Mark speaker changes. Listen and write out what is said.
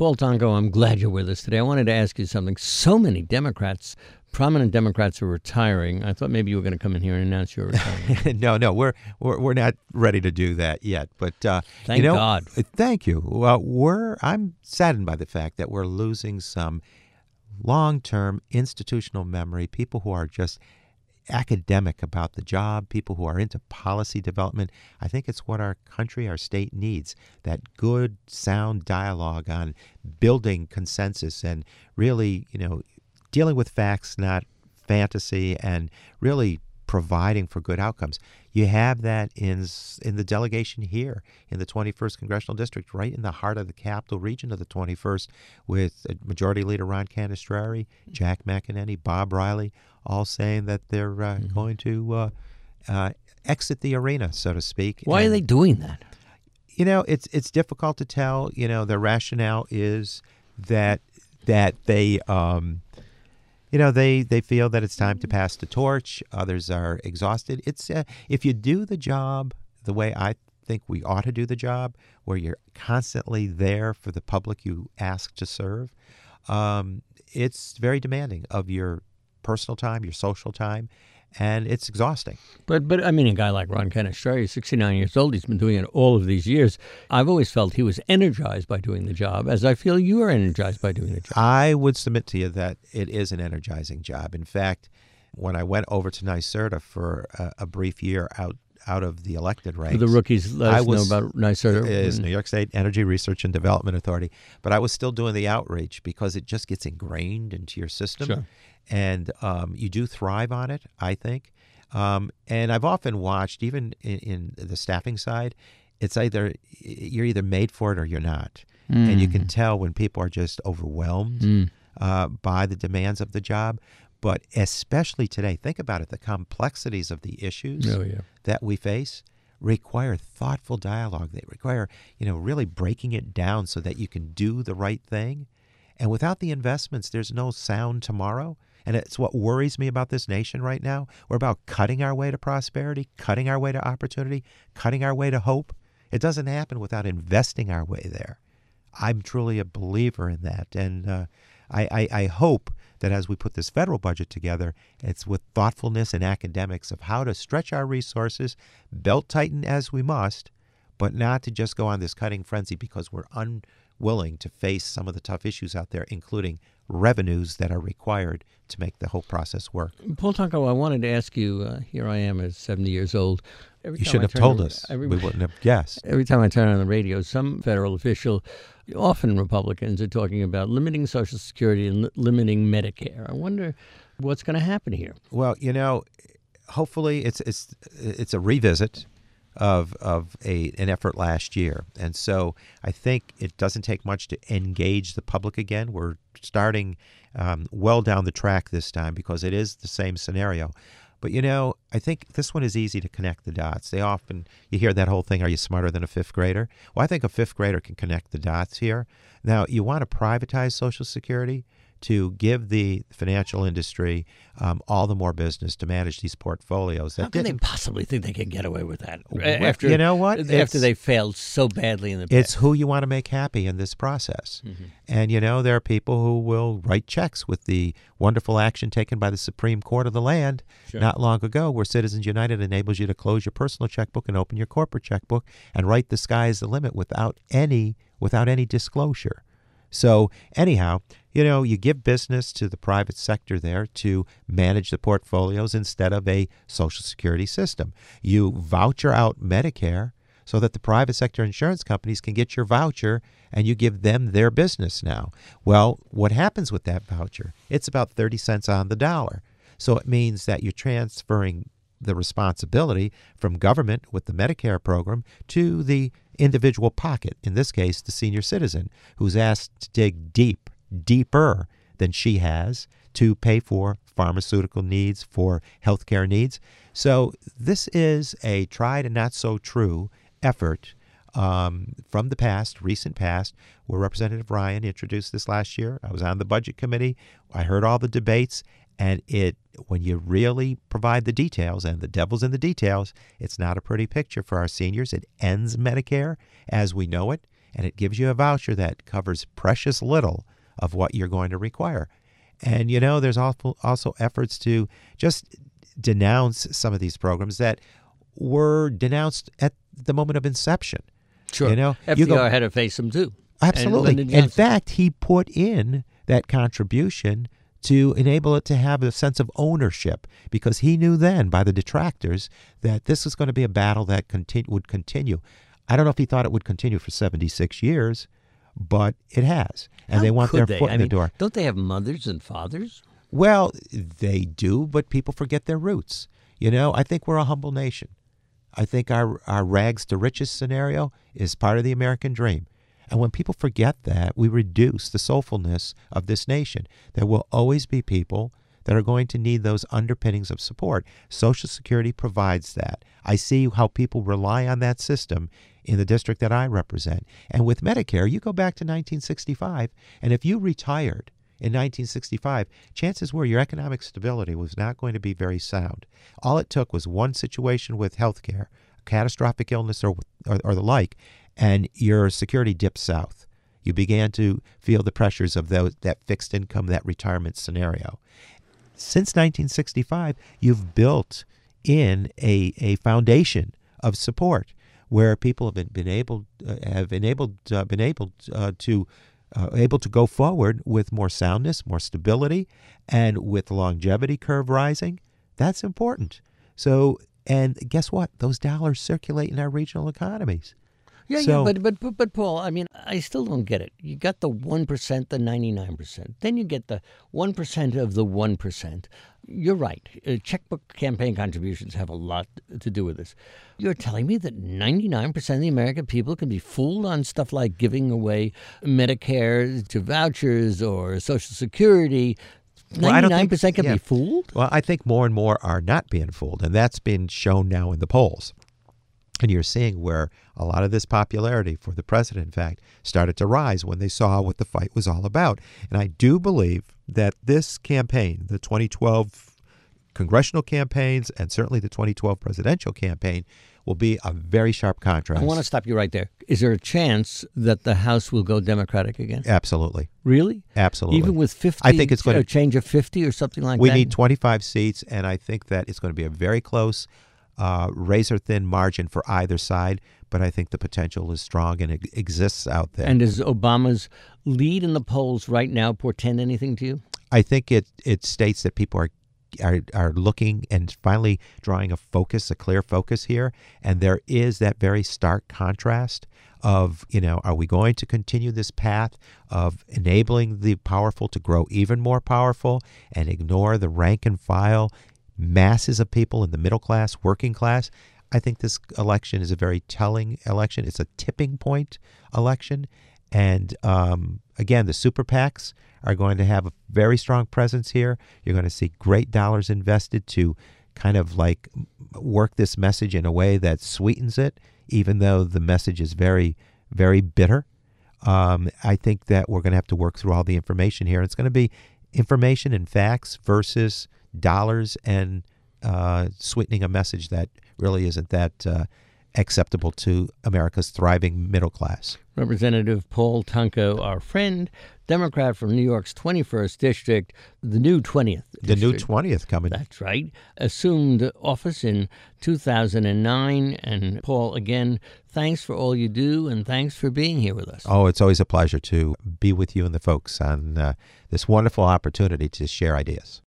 Speaker 1: Paul Tonko, I'm glad you're with us today. I wanted to ask you something. So many Democrats, prominent Democrats, are retiring. I thought maybe you were going to come in here and announce your retirement.
Speaker 2: No, we're not ready to do that yet. But
Speaker 1: Thank God.
Speaker 2: Thank you. Well, I'm saddened by the fact that we're losing some long-term institutional memory, people who are just academic about the job, people who are into policy development. I think it's what our country, our state needs, that good, sound dialogue on building consensus and really, dealing with facts, not fantasy, and really providing for good outcomes. You have that in the delegation here in the 21st Congressional District, right in the heart of the capital region of the 21st, with Majority Leader Ron Canestrari, Jack McEnany, Bob Riley, all saying that they're going to exit the arena, so to speak.
Speaker 1: Why are they doing that?
Speaker 2: It's difficult to tell. Their rationale is that they they feel that it's time to pass the torch. Others are exhausted. It's if you do the job the way I think we ought to do the job, where you're constantly there for the public you ask to serve, it's very demanding of your personal time, your social time, and it's exhausting.
Speaker 1: But I mean, a guy like Ron Canestrari, 69 years old, he's been doing it all of these years. I've always felt he was energized by doing the job, as I feel you are energized by doing the job.
Speaker 2: I would submit to you that it is an energizing job. In fact, when I went over to NYSERDA for a brief year out of the elected ranks.
Speaker 1: The rookies let us know about NYSERDA.
Speaker 2: It is New York State Energy Research and Development Authority. But I was still doing the outreach because it just gets ingrained into your system.
Speaker 1: Sure.
Speaker 2: And you do thrive on it, I think. And I've often watched, even in the staffing side, it's you're either made for it or you're not. And you can tell when people are just overwhelmed by the demands of the job. But especially today, think about it, the complexities of the issues that we face require thoughtful dialogue. They require, really breaking it down so that you can do the right thing. And without the investments, there's no sound tomorrow. And it's what worries me about this nation right now. We're about cutting our way to prosperity, cutting our way to opportunity, cutting our way to hope. It doesn't happen without investing our way there. I'm truly a believer in that. And I hope that as we put this federal budget together, it's with thoughtfulness and academics of how to stretch our resources, belt tighten as we must, but not to just go on this cutting frenzy because we're unwilling to face some of the tough issues out there, including revenues that are required to make the whole process work.
Speaker 1: Paul Tonko, I wanted to ask you, here I am at 70 years old.
Speaker 2: You should have told us. We wouldn't have guessed.
Speaker 1: Every time I turn on the radio, some federal official, often Republicans, are talking about limiting Social Security and limiting Medicare. I wonder what's going to happen here.
Speaker 2: Well, hopefully it's a revisit of an effort last year. And so I think it doesn't take much to engage the public again. We're starting well down the track this time because it is the same scenario. But, I think this one is easy to connect the dots. You hear that whole thing, are you smarter than a fifth grader? Well, I think a fifth grader can connect the dots here. Now, you want to privatize Social Security to give the financial industry all the more business to manage these portfolios.
Speaker 1: How can they possibly think they can get away with that?
Speaker 2: After, you know what?
Speaker 1: After they failed so badly in the past.
Speaker 2: It's who you want to make happy in this process. Mm-hmm. And, there are people who will write checks with the wonderful action taken by the Supreme Court of the land not long ago, where Citizens United enables you to close your personal checkbook and open your corporate checkbook and write the sky is the limit without any disclosure. So anyhow, you give business to the private sector there to manage the portfolios instead of a Social Security system. You voucher out Medicare so that the private sector insurance companies can get your voucher and you give them their business now. Well, what happens with that voucher? It's about 30 cents on the dollar. So it means that you're transferring the responsibility from government with the Medicare program to the individual pocket, in this case, the senior citizen, who's asked to dig deeper than she has to pay for pharmaceutical needs, for healthcare needs. So this is a tried and not so true effort from the past, recent past, where Representative Ryan introduced this last year. I was on the Budget Committee. I heard all the debates. And when you really provide the details, and the devil's in the details, it's not a pretty picture for our seniors. It ends Medicare as we know it. and it gives you a voucher that covers precious little of what you're going to require. And, there's also efforts to just denounce some of these programs that were denounced at the moment of inception.
Speaker 1: Sure. FDR had to face them too.
Speaker 2: Absolutely. In fact, he put in that contribution to enable it to have a sense of ownership, because he knew then by the detractors that this was going to be a battle that would continue. I don't know if he thought it would continue for 76 years, but it has. And they want their foot in the door.
Speaker 1: Don't they have mothers and fathers?
Speaker 2: Well, they do, but people forget their roots. I think we're a humble nation. I think our rags to riches scenario is part of the American dream. And when people forget that, we reduce the soulfulness of this nation. There will always be people that are going to need those underpinnings of support. Social Security provides that. I see how people rely on that system in the district that I represent. And with Medicare, you go back to 1965, and if you retired in 1965, chances were your economic stability was not going to be very sound. All it took was one situation with health care, catastrophic illness or the like, and your security dipped south. You began to feel the pressures of that fixed income, that retirement scenario. Since 1965, you've built in a foundation of support where people have been able to go forward with more soundness, more stability, and with the longevity curve rising. That's important. So, and guess what? Those dollars circulate in our regional economies.
Speaker 1: But Paul, I still don't get it. You got the 1%, the 99%. Then you get the 1% of the 1%. You're right. Checkbook campaign contributions have a lot to do with this. You're telling me that 99% of the American people can be fooled on stuff like giving away Medicare to vouchers or Social Security. 99% can be fooled?
Speaker 2: Well, I think more and more are not being fooled, and that's been shown now in the polls. And you're seeing where a lot of this popularity for the president, in fact, started to rise when they saw what the fight was all about. And I do believe that this campaign, the 2012 congressional campaigns and certainly the 2012 presidential campaign, will be a very sharp contrast.
Speaker 1: I want to stop you right there. Is there a chance that the House will go Democratic again?
Speaker 2: Absolutely.
Speaker 1: Really?
Speaker 2: Absolutely.
Speaker 1: Even with 50,
Speaker 2: I think it's going to
Speaker 1: change of 50 or something like that?
Speaker 2: We need 25 seats, and I think that it's going to be a very close razor-thin margin for either side, but I think the potential is strong and it exists out there.
Speaker 1: And does Obama's lead in the polls right now portend anything to you?
Speaker 2: I think it states that people are looking and finally drawing a clear focus here, and there is that very stark contrast of, are we going to continue this path of enabling the powerful to grow even more powerful and ignore the rank and file masses of people in the middle class, working class? I think this election is a very telling election. It's a tipping point election. And again, the super PACs are going to have a very strong presence here. You're going to see great dollars invested to kind of like work this message in a way that sweetens it, even though the message is very, very bitter. I think that we're going to have to work through all the information here. It's going to be information and facts versus dollars and sweetening a message that really isn't that acceptable to America's thriving middle class.
Speaker 1: Representative Paul Tonko, our friend, Democrat from New York's 21st District, the new 20th District.
Speaker 2: The new 20th coming.
Speaker 1: That's right. Assumed office in 2009. And Paul, again, thanks for all you do, and thanks for being here with us.
Speaker 2: Oh, it's always a pleasure to be with you and the folks on this wonderful opportunity to share ideas.